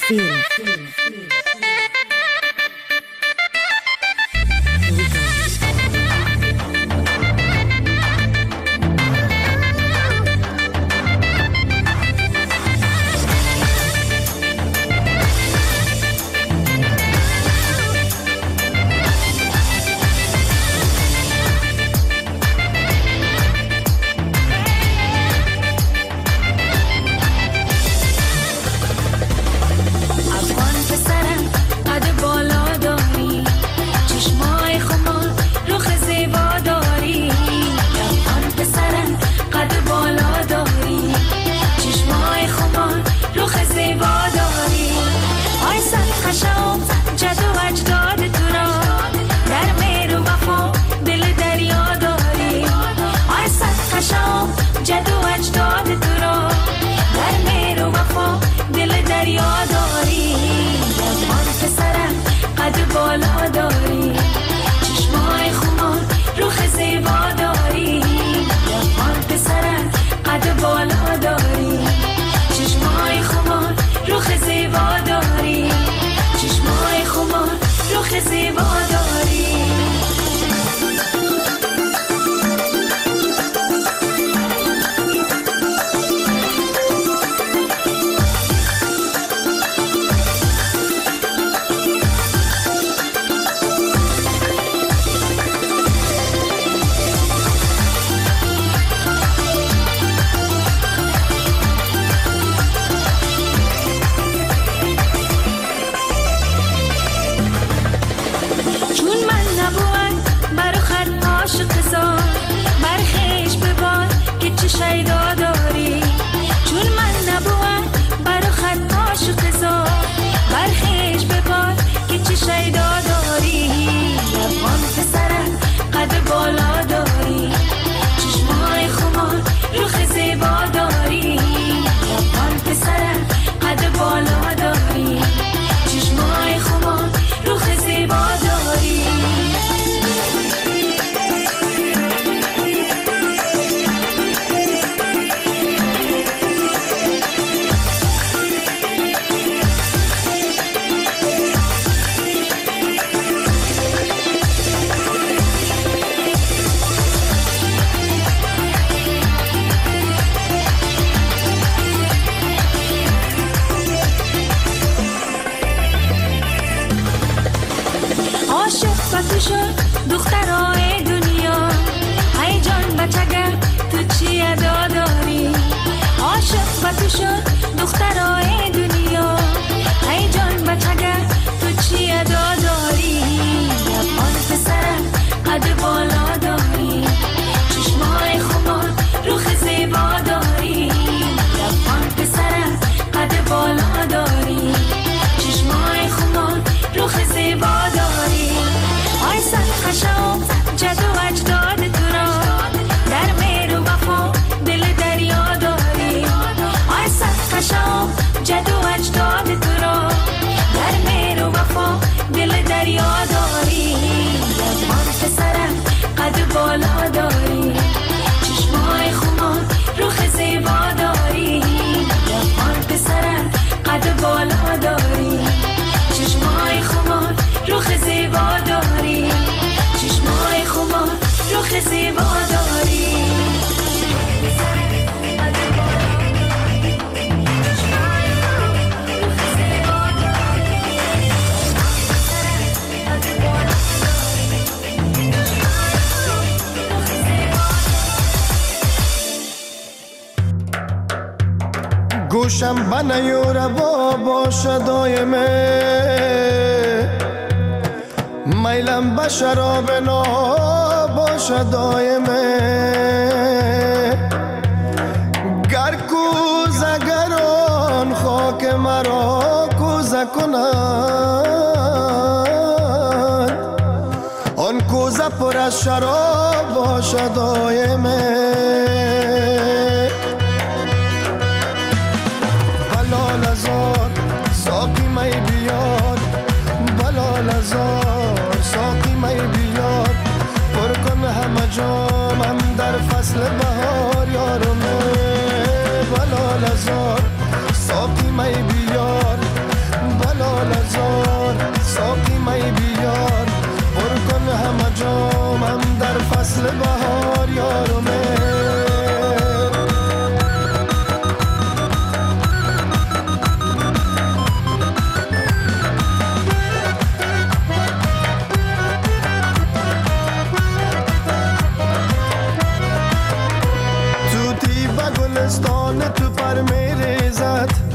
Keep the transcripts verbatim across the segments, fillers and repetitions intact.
فیلم. گوشم بنیوره با باشه دایمه میلم به شراب نا باشه دایمه گر کوزه گران خاک مرا کوزه کنند آن کوزه پر از شراب باشه دایمه ساقی می بیار بلال هزار ساقی می بیار پر کن همه جامم در فصل بهار یارمه بلال هزار ساقی می بیار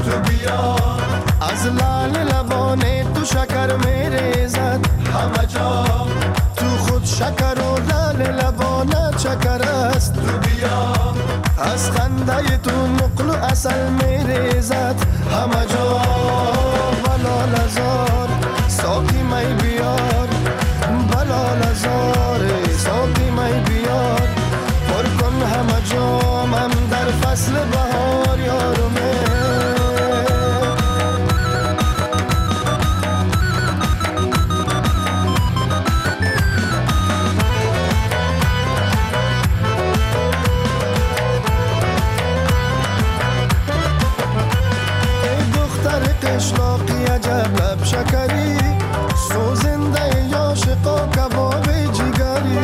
تو بیا از لال لبانه تو شکر میریزد همه جا تو خود شکر و لال لبانه چکر است تو بیا از خنده تو نقل و اصل میریزد همه جا بلال هزار ساقی می بیار بلال هزار ساقی می بیار پر کن همه جامم در فصل بهار یارمه اشلاقی عجب لب شکری سوزنده عاشقا کباب جگری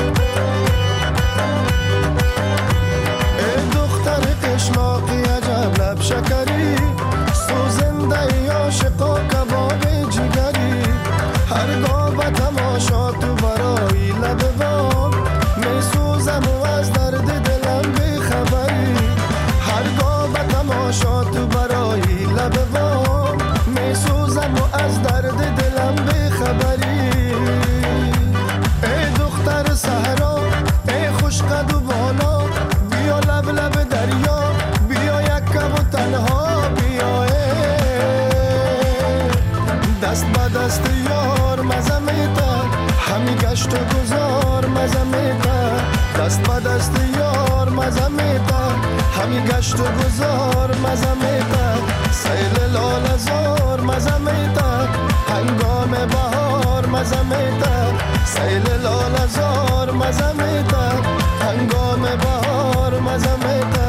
ای دختر اشلاقی عجب لب شکری سوزنده عاشقا کباب جگری هرگاه به تماشا تو برای لب بام می سوزم و از درد دلم بی خبری هرگاه به تماشا تو برای لب بام می سوزم و از درد دلم بی خبری ای دختر صحرا ای خوش قد و بالا بیا لب لب دریا بیا یک کم و تنها بیا دست به دست یار مزه میده همی گشت و گذار مزه میده دست به دست یار مزه میده همی گشت و گذار مزه میده سیل لال هزار مزه میده هنگام بهار مزه میده سیل لال هزار مزه میده هنگام بهار مزه میده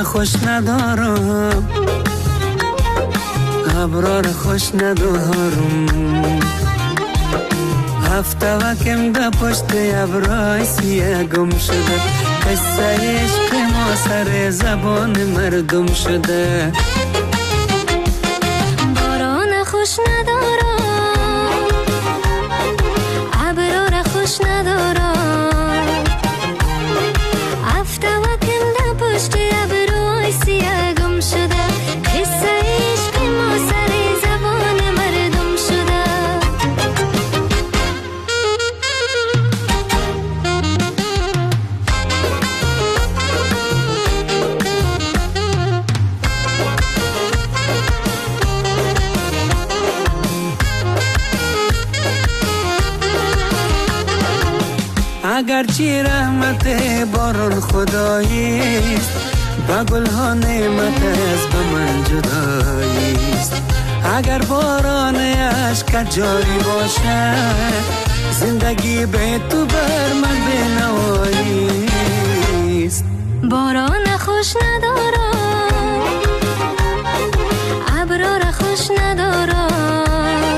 باران خوش ندارم، ابرار خوش ندارم، هفته وکم ده پشت ابرای سیه گم شده، قصه عشق ما سر زبان مردم شده. باران خوش ندارم، ابرار خوش ندارم، هفته وکم ده پشت ابرای سیه گم شده، قصه عشق ما سر زبان مردم شده. اگرچه رحمت باران خداییست، با گلها نعمت از به من جداییست. اگر باران عشق جاری باشه، زندگی به تو بر من بنواییست. باران خوش ندارم، ابرار خوش ندارم،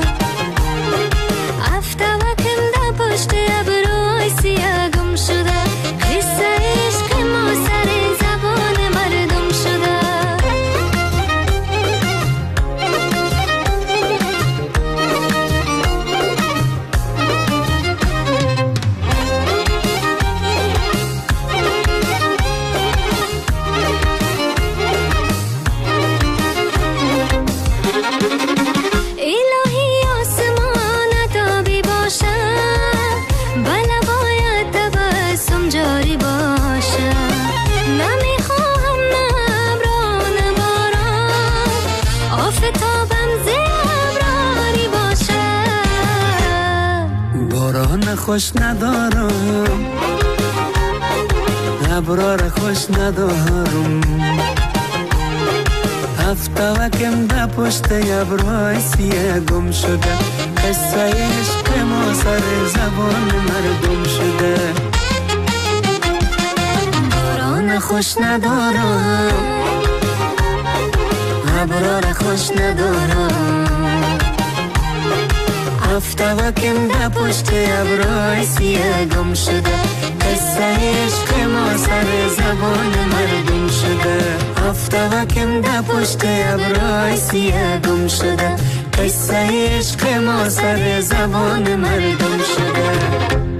هفته وکم ده پشت ابرای سیه گم شده، قصه عشق ما سر زبان مردم شده. الهی آسمان تابی باشه، بله باید تبسم جاری باشه، نمیخواهم نه ابران باران، آفتابم زیبرانی باشه. باران خوش ندارم، ابرار خوش ندارم، هفته وکم ده پشت ابرای سیه گم شده، قصه عشق ما سر زبان مردم شده. باران خوش ندارم، ابرار خوش ندارم، هفته وکم ده پشت ابرای سیه گم شده، قصه عشق ما سر زبان مردم شده. هفته وکم ده پشت ابرای سیه گم شده، قصه عشق ما سر زبان مردم شده.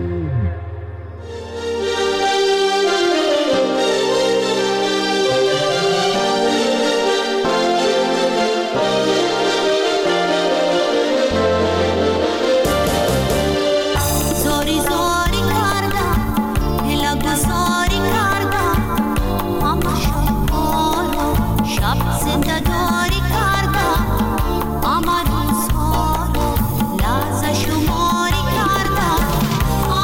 زاری زاری کردم، دلم گذاری کردم، اما شب آرا شب زنده داری کردم، اما روزها رو لحظه شماری کردم،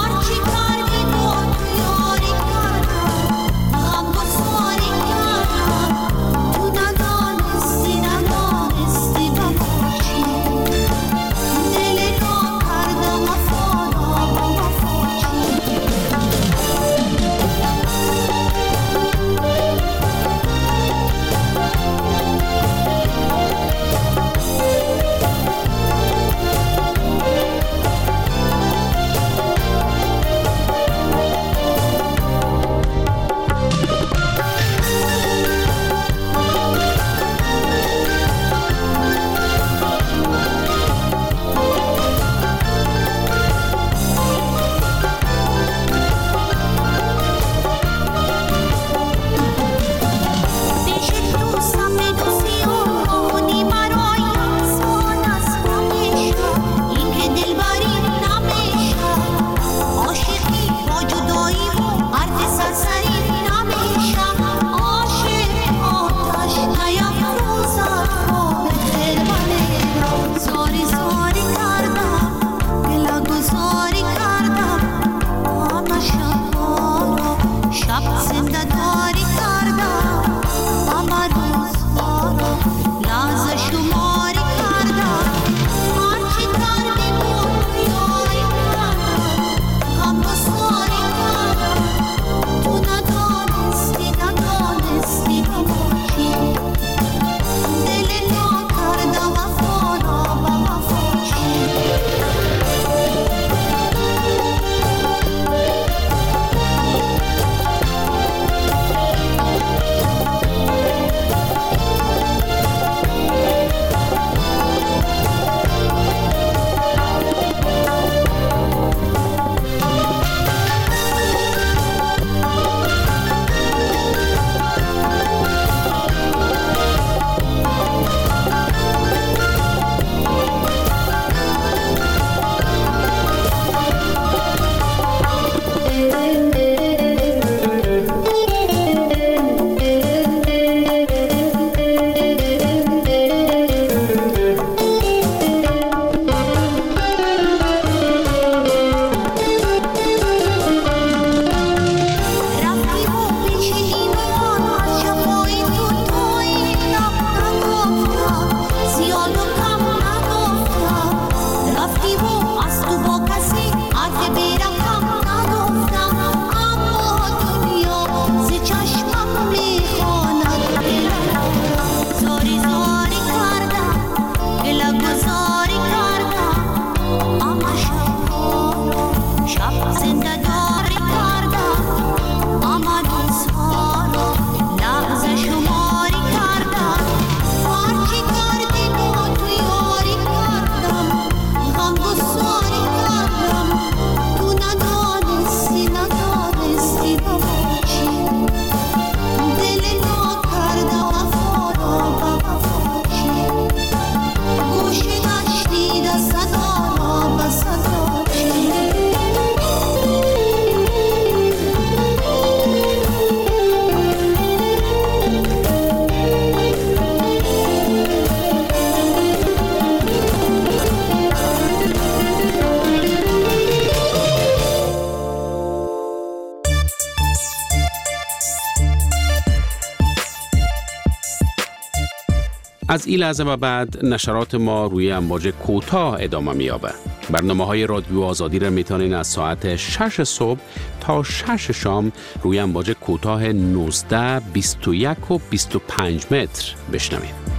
از این لحظه و بعد نشرات ما روی امواج کوتاه ادامه می‌یابد. برنامه‌های رادیو آزادی را میتونین از ساعت شش صبح تا شش شام روی امواج کوتاه نوزده، بیست و یک و بیست و پنج متر بشنوید.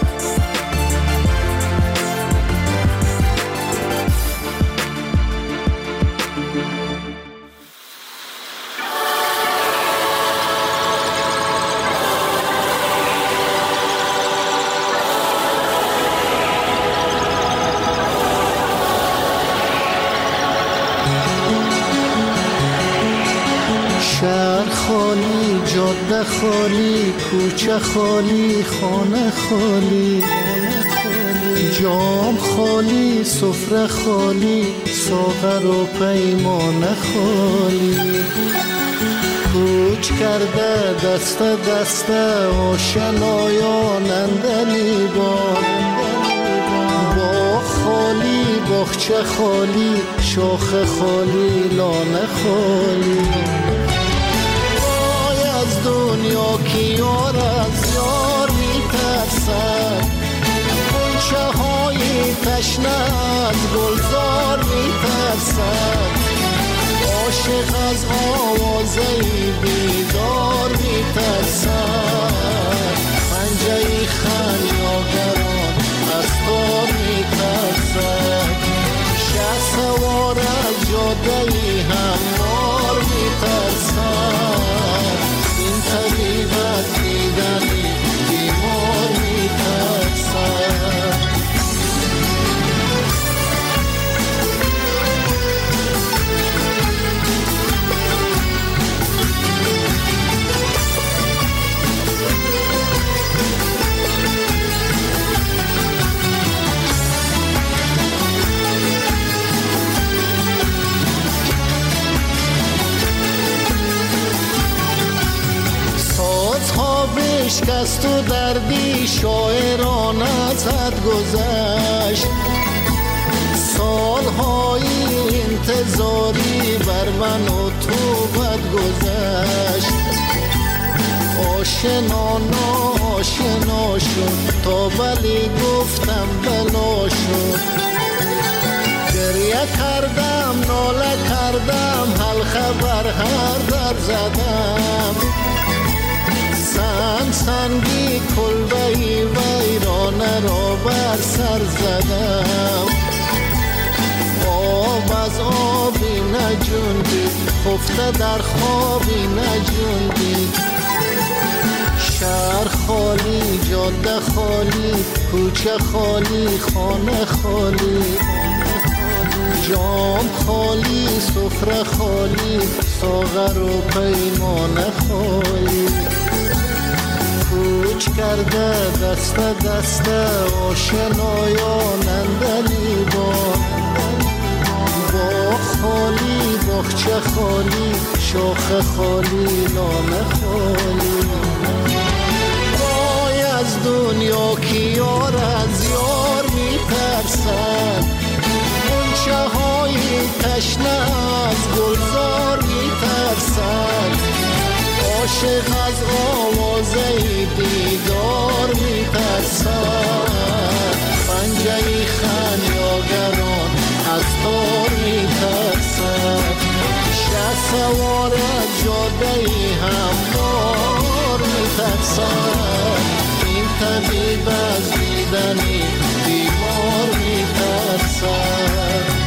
شهر خالی، جاده خالی، کوچه خالی، خانه خالی، جام خالی، سفره خالی، ساغر و پیمانه خالی. کوچ کرده دست دست آشنایان اندلی بار، باغ خالی، باغچه خالی، شاخ خالی، لانه خالی. از دنیا که یار از یار میترسد، غنچه های تشنه از گلزار میترسد، عاشق از آوازه بیدار میترسد، پنجه خمیازگران از تار میترسد، شه سوار از جاده هموار میترسد، این طبیب از دیدنی بیمار میترسد. بشکست و دردی شاعران از حد گذشت، سالهای انتظاری بر من و تو بد گذشت، آشنا ناآشنا شد تا ولی گفتم بلا شد، گریه کردم ناله کردم حلقه بر هر در زدم، سنگ سنگی کلبهی ویرانه را بر سر زدم، آب از آبی نجوندی خفته در خوابی نجوندی، شهر خالی، جاده خالی، کوچه خالی، خانه خالی، جام خالی، سفره خالی، ساغر و پیمانه خالی. کوچ کرده دست دست آشنایان اندلی بار، باغ خالی، باغچه خالی، شاخ خالی، لانه خالی. وای از دنیا که یار از یار میترسد، غنچه های تشنه از گلزار میترسد، عاشق از آوازه دیدار میترسد، پنجه خمیازگران از تار میترسد، شه سوار از جاده هموار میترسد، این طبیب از دیدنی بیمار میترسد.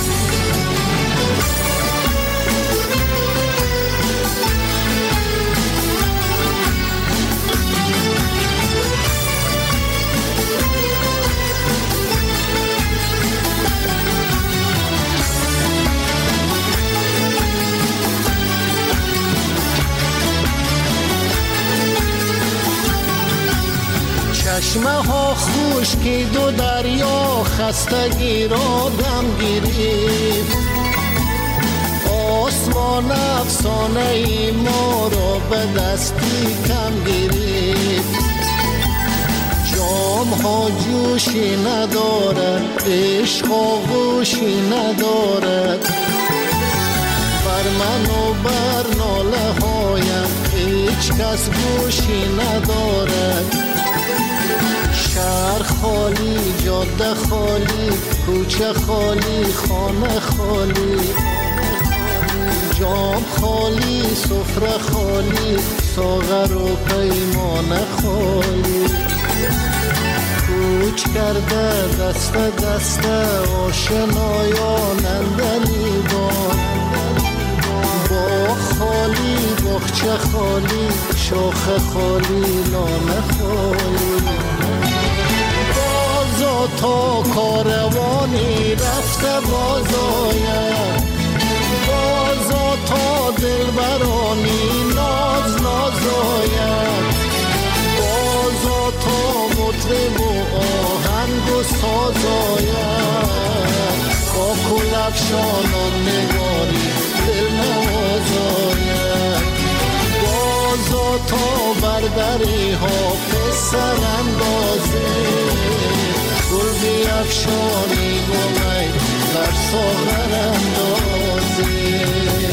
چشمه ها خشکید و دریا خستگی را دم گرفت، آسمان افسانه ای ما را به دستی کم گرفت، جام ها جوشی ندارد، عشق آغوشی ندارد، بر من و بر ناله هایم هیچ کس گوشی ندارد، شهر خالی، جاده خالی، کوچه خالی، خانه خالی، جام خالی، سفره خالی، ساغر و پیمانه خالی. کوچ کرده دست دست آشنایان اندلیبان، باغ خالی، باغچه خالی، شاخه خالی، لانه خالی. بازا تا کاروانی رفته باز آید، بازا تا دلبرانی ناز ناز آید، بازا تا مطرب و آهنگ و ساز آید، با کلفشانان نگاری دل نواز آید، بازا تا بردری ها پسر اندازه، گل بیفشانی گمی در ساغر اندازه.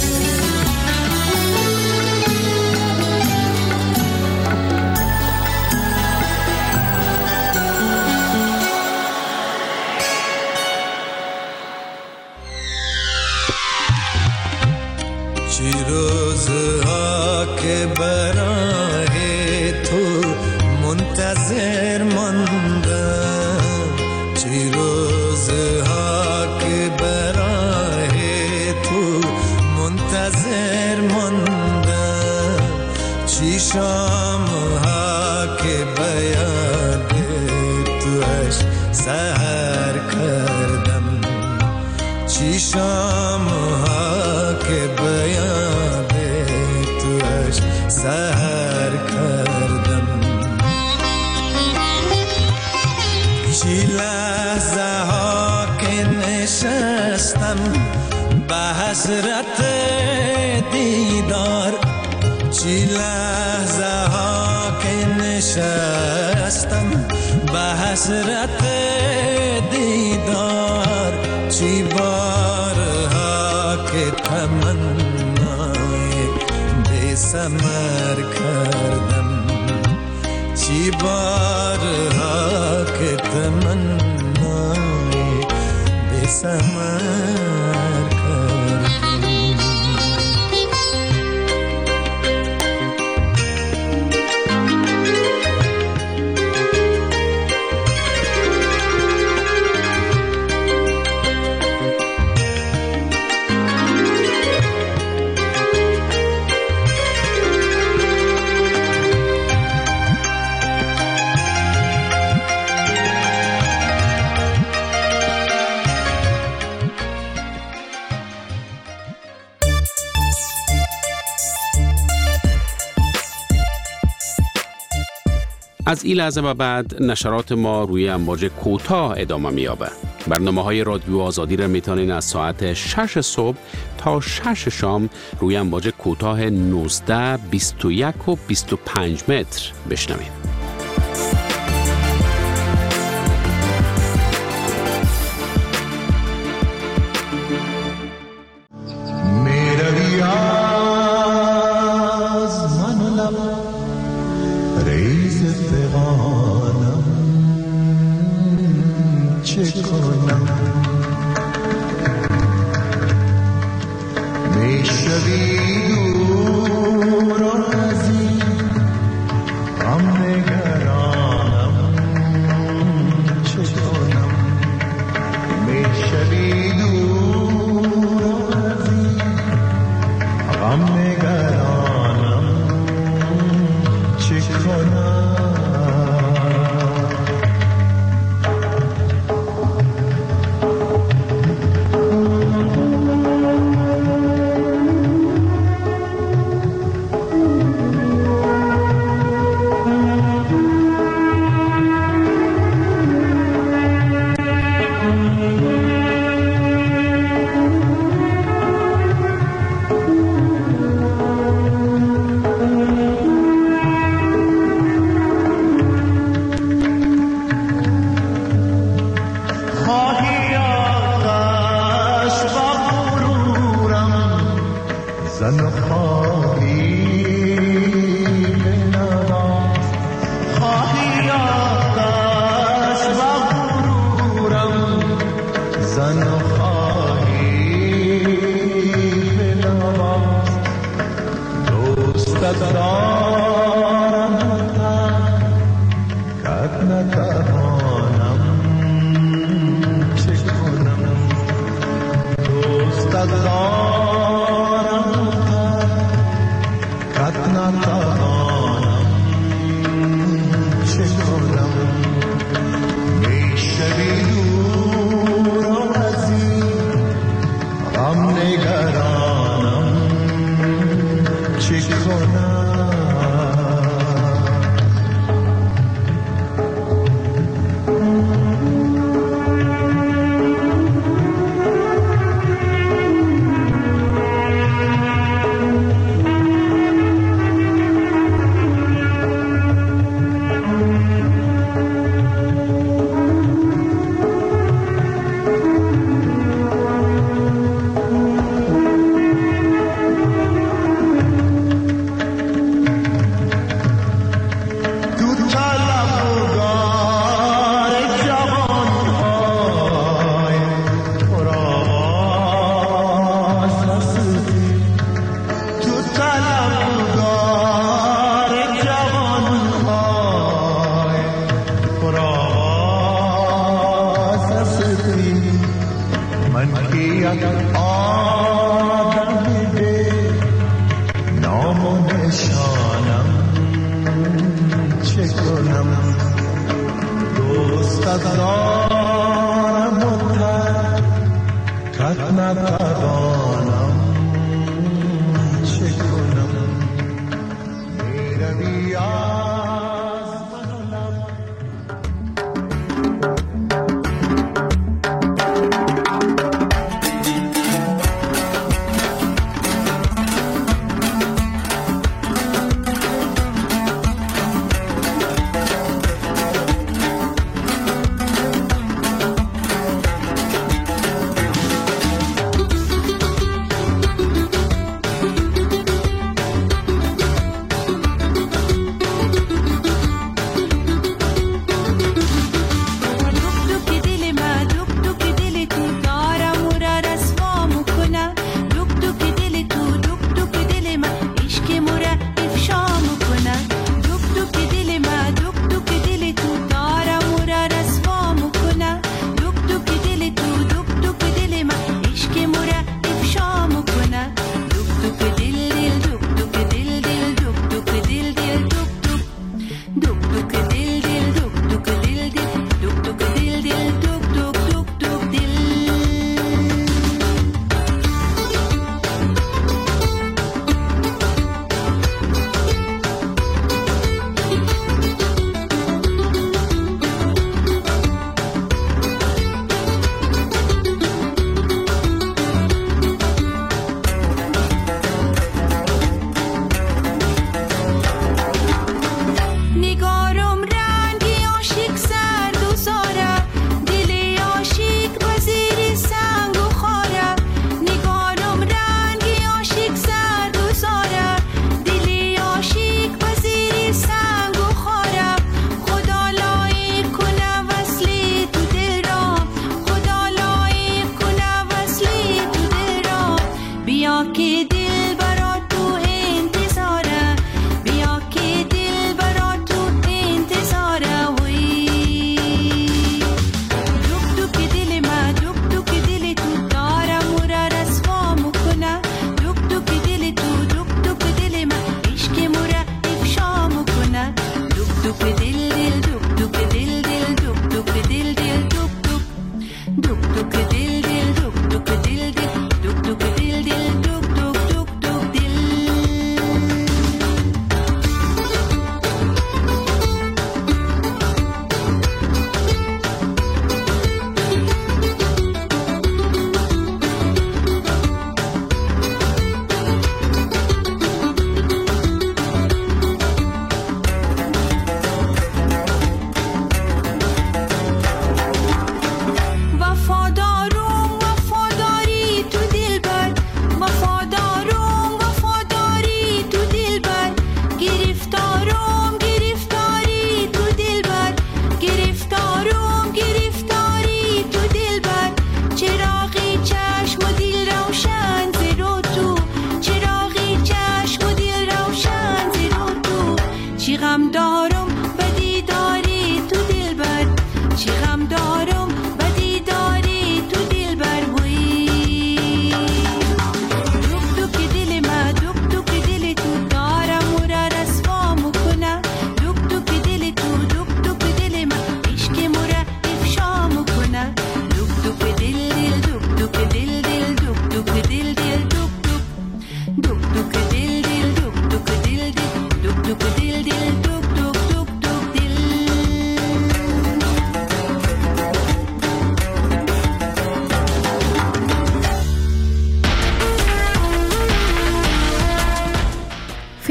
چی روزها که برای تو منتظر ماندم، چی روزها که برای تو منتظر ماندم، چی شامها که به یاد توش سحر کردم، چی شامها که به یاد توش سحر کردم، چی لحظه ها که نشستم به حسرت دیدار، چی لحظه ها که نشستم به حسرت دیدار، چی بارها که تمنای بی ثمر کردم، چی بارها که تمنای بی ثمر کردم. از این لحظه و بعد نشرات ما روی امواج کوتاه ادامه می‌یابد. برنامه‌های رادیو آزادی را میتونین از ساعت شش صبح تا شش شام روی امواج کوتاه نوزده، بیست و یک و بیست و پنج متر بشنوید. زن و خواهی به نواز دوستت دارم کت نتوانم چه کنم دوستت دارم کت نتوانم چه کنم میشوی دور و عزیز غم نگرانم چه کنم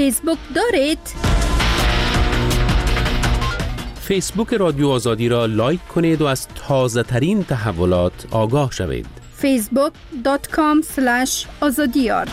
فیسبوک دارید؟ فیسبوک رادیو آزادی را لایک کنید و از تازه ترین تحولات آگاه شوید. فیسبوک دات کام اسلش آزادیار.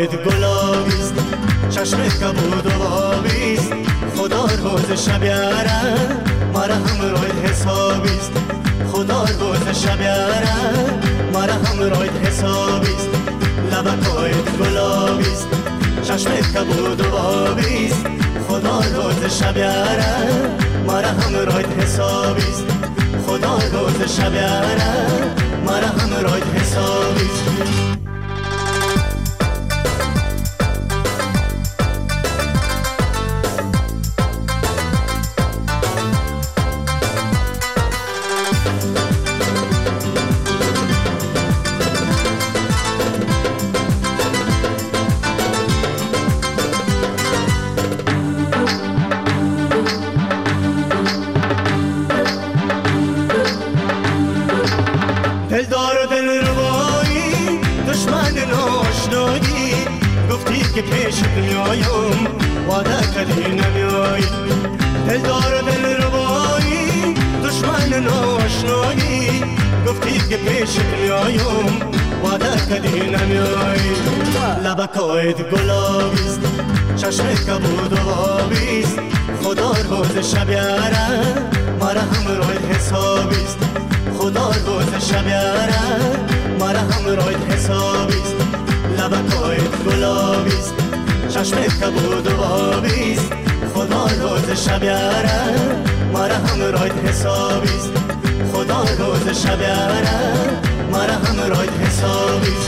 لبکایت گلابیست چشمت کبود و آبیست خدا روز شب یاره مرا همراهت حسابیست خدا روز شب یاره مرا همراهت حسابیست لبکایت گلابیست چشمت کبود و آبیست خدا روز شب یاره مرا همراهت حسابیست خدا روز شب یاره مرا همراهت حسابیست که پیش میایم وعده کردی نمیایی دلدار دل ربایی دشمن ناشنایی گفتی که پیش میایم وعده کردی نمیایی لبکایت گلابیست چشمت کبود و آبیست خدا روز شب یاره مرا همراهت حسابیست خدا روز شب یاره مرا همراهت حسابیست لبکایت گلابیست چشمت کبود و آبیست خدا روز شب یاره مرا همراهت حسابیست خدا روز شب یاره مرا همراهت حسابیست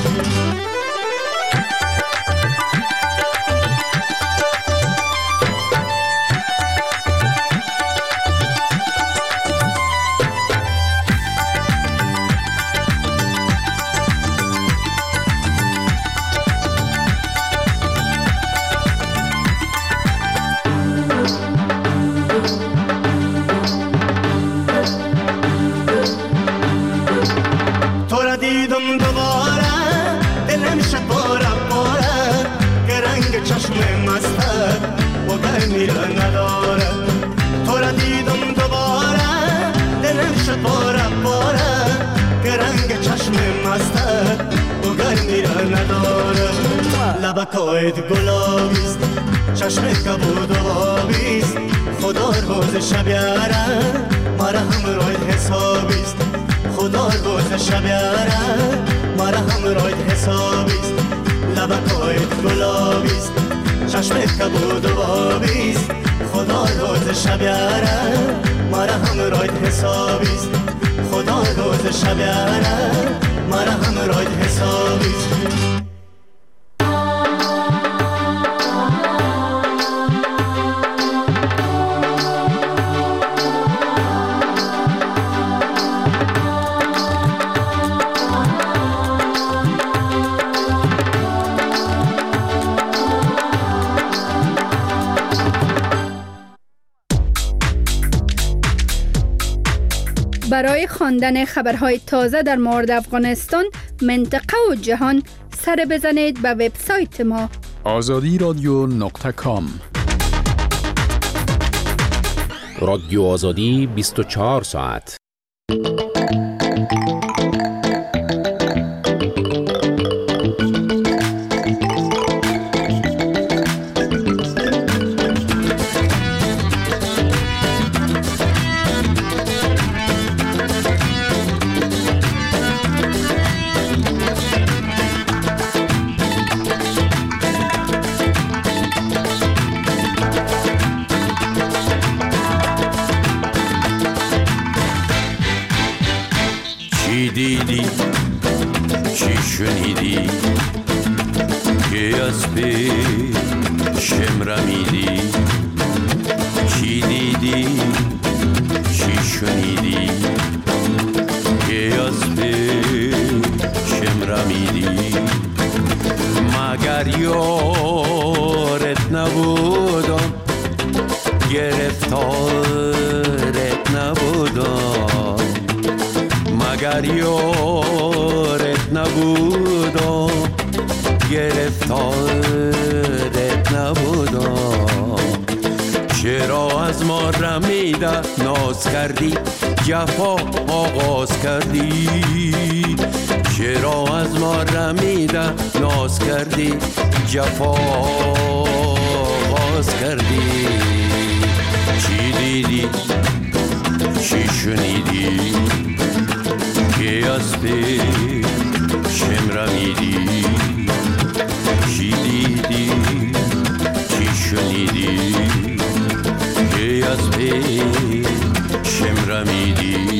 لبکایت گلابیست چشمت کبود و آبیست خدا روز شب یاره مرا همراهت حسابیست خدا روز شب یاره مرا همراهت حسابیست لبکایت گلابیست چشمت کبود و آبیست خدا روز شب یاره مرا همراهت حسابیست خدا روز شب یاره مرا همراهت حسابیست برای خواندن خبرهای تازه در مورد افغانستان، منطقه و جهان سر بزنید به وبسایت ما آزادی رادیو نقطه کام. رادیو آزادی بیست و چهار ساعت. دیدی چی شنیدی که از پیشم رمیدی چی دیدی چی شنیدی که از پیشم رمیدی مگر یارت نبودم گرفتارت نبودم مگر یارت نبودم گرفتارت نبودم چرا از ما رمیده ناز کردی جفا آغاز کردی چرا از ما رمیده ناز کردی جفا باز کردی چی دیدی چی شنیدی که از پیشم رمیدی چی دیدی چی شنیدی که از پیشم رمیدی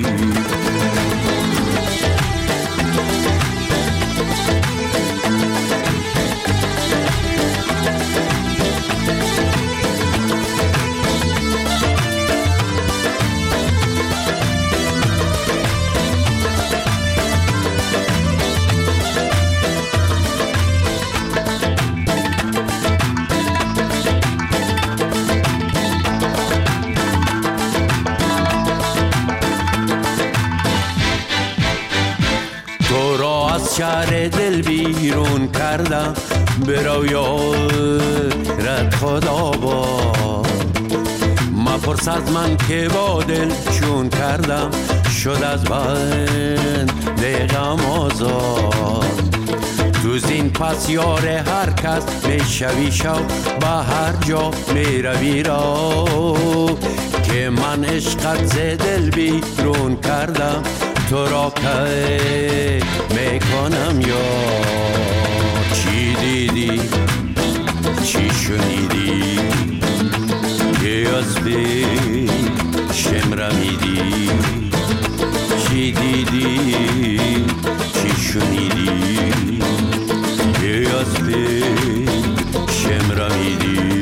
شهر دل بیرون کردم به رویارت خدا با مپرس از من که با دل چون کردم شد از بند غم آزاد تو زین پس یار هر کس میشوی شو به هر جا میروی را که من عشقت ز دل بیرون کردم تو را که میکنم یا چی دیدی چی شنیدی که از پیشم رمیدی چی دیدی چی شنیدی که از پیشم رمیدی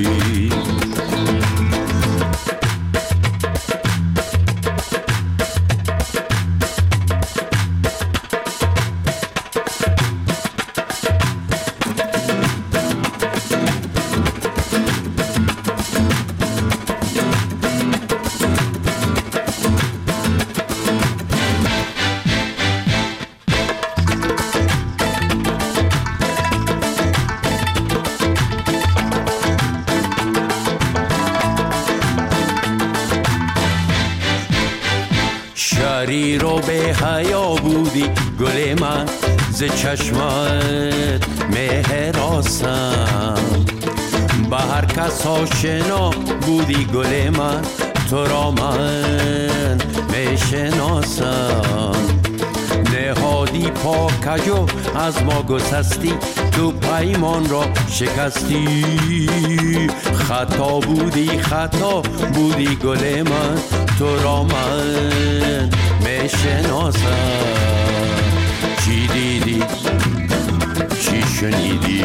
شریر و به حیا بودی گل من ز چشمت مهراسم به هر کس آشنا بودی گل من تو را من میشناسم نهادی پاکجو از ما گسستی تو پیمان را شکستی خطا بودی خطا بودی گل من تو را من میشناسم چی دیدی چی شنیدی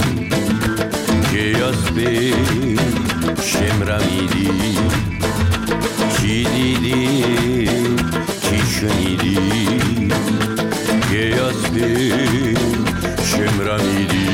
که از پیشم رمیدی چی دیدی چی شنیدی که از پیشم رمیدی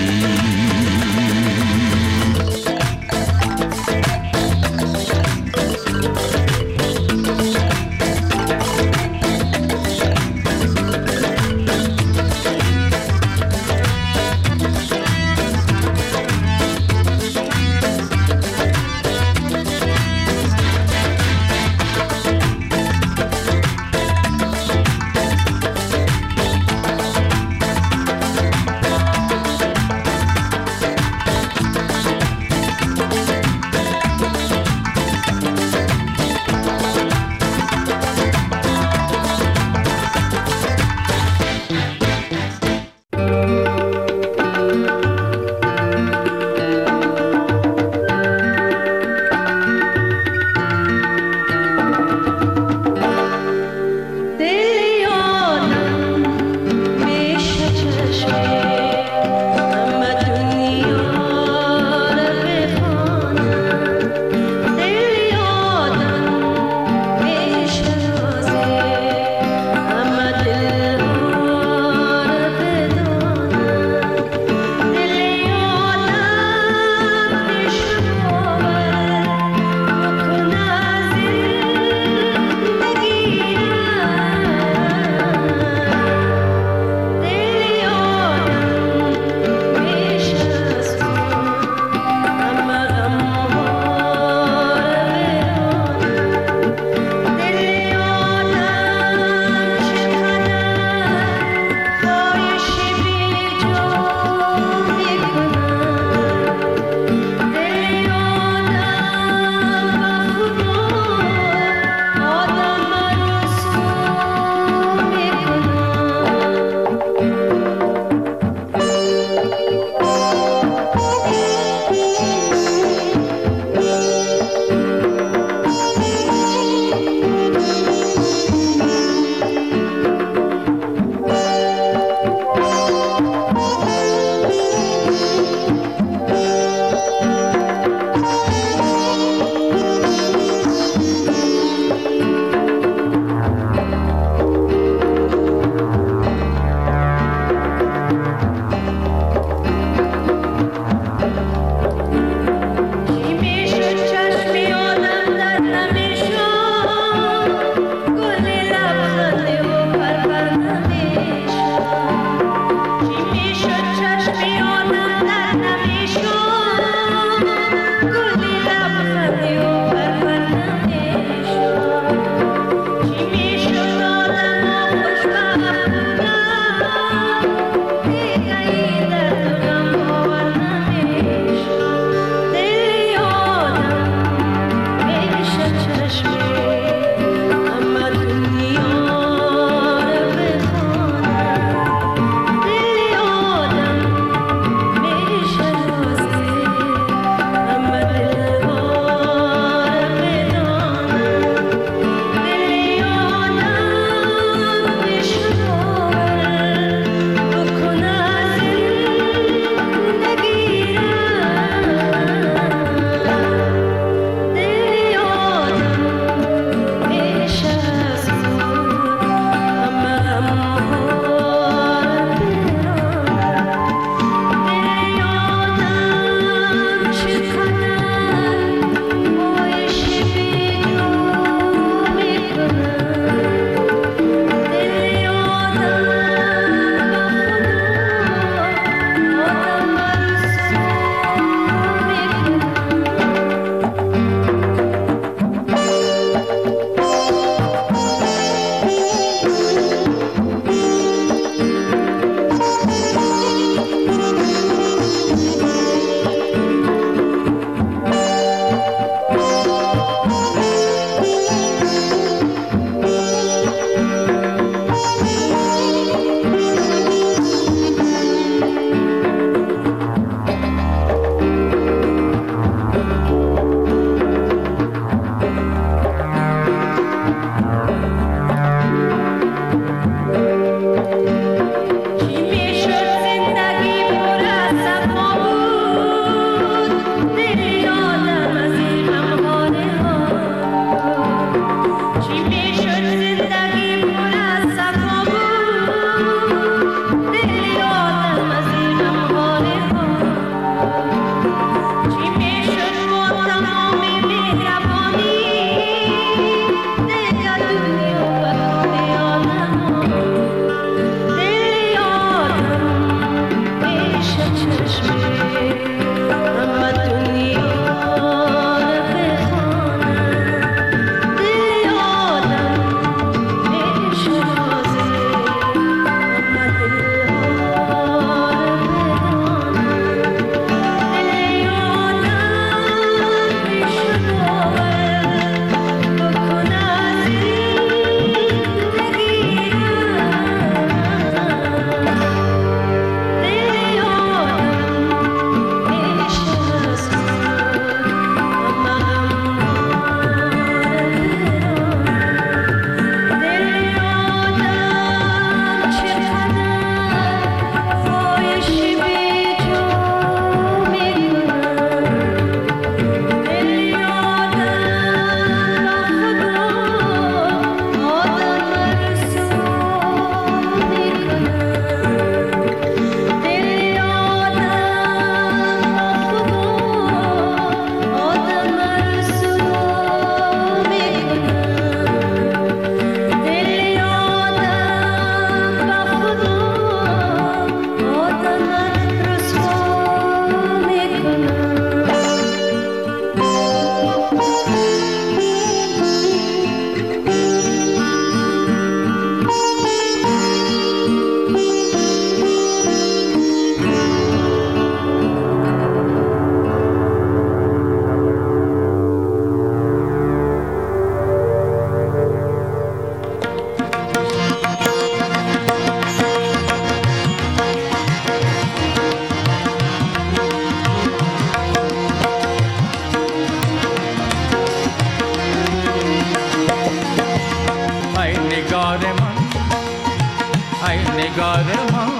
نگار من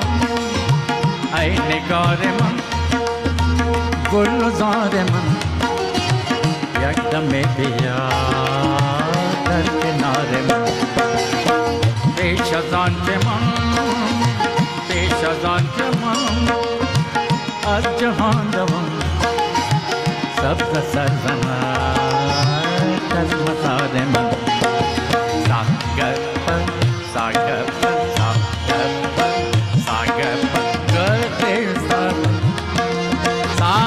ای نگار من گلزار من یک دم بیا در کنار من پیش از آن که من پیش از آن که من از جهان دوم سبز سرزنت از مزار من ساگر ساگر ساگر ساگر گرده سر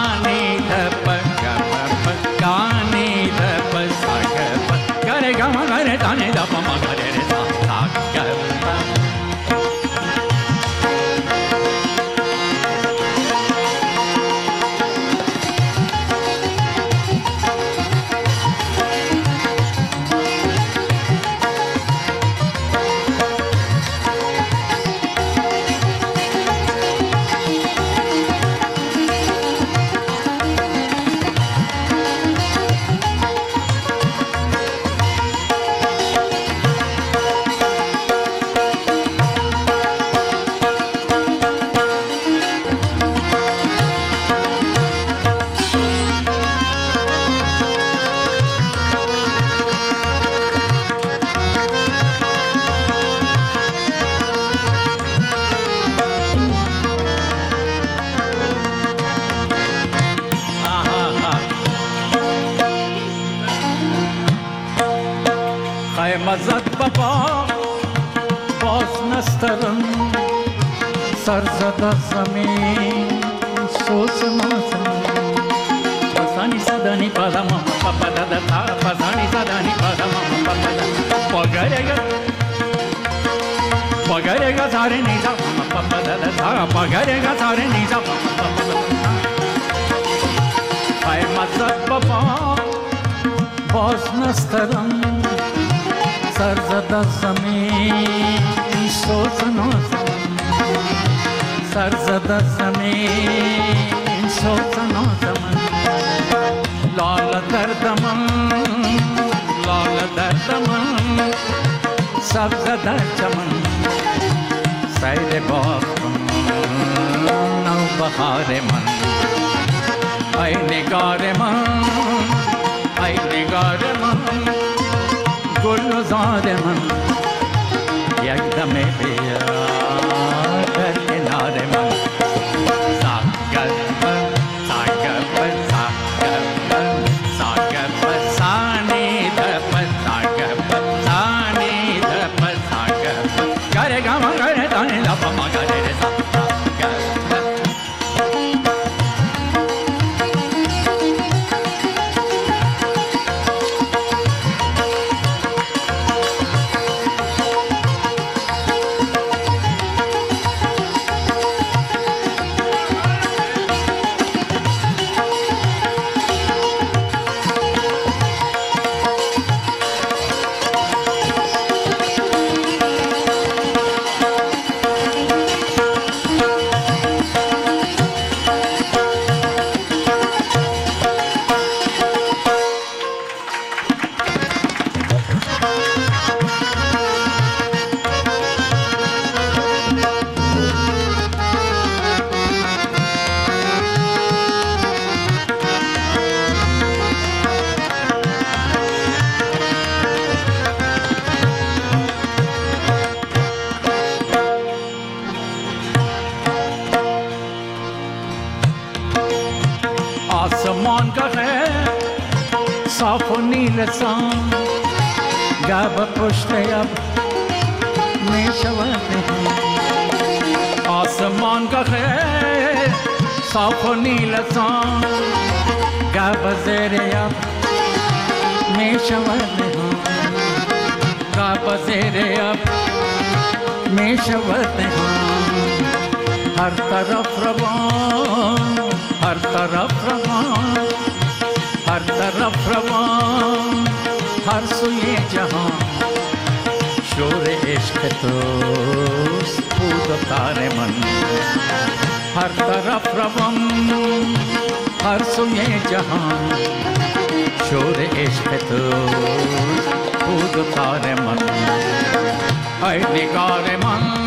مزد بابا باز نسترن سر زده زمین سوز نازم پسانی صدانی پادا ماما پاپا دادا تا پسانی صدانی پادا ماما پاپا دادا پاگرگا پاگرگا ساره نیزا ماما پاپا دادا تا پاگرگا ساره نیزا ماما پاپا دادا ای مزد بابا باز نسترن سر زده زمین سوز نازم سر زده زمین سوز نازم لال دردم لال دردم سبز در چمن سیر باغ کن نو بهار من ای نگار من ای نگار من گل و زار من یک دمه بیا در کنار من ساگر پر ساگر پر ساگر پر ساگر پر سانی در پر ساگر پر سانی در پر ساگر پر گره گما گره دانی لپا ما گره رسا آسمان کا ہے صاف و نیل سان گاب پشت اب میں شواتے ہیں آسمان کا ہے صاف و نیل سان گاب زیر اب میں شواتے ہیں گاب زیر اب میں شواتے ہیں ہر طرف روان ہر طرف روان ہر طرف روان ہر سوئے جہاں شور عشق توست بود و تار من ہر طرف روان ہر سوئے جہاں شور عشق توست بود و تار من اے نگار من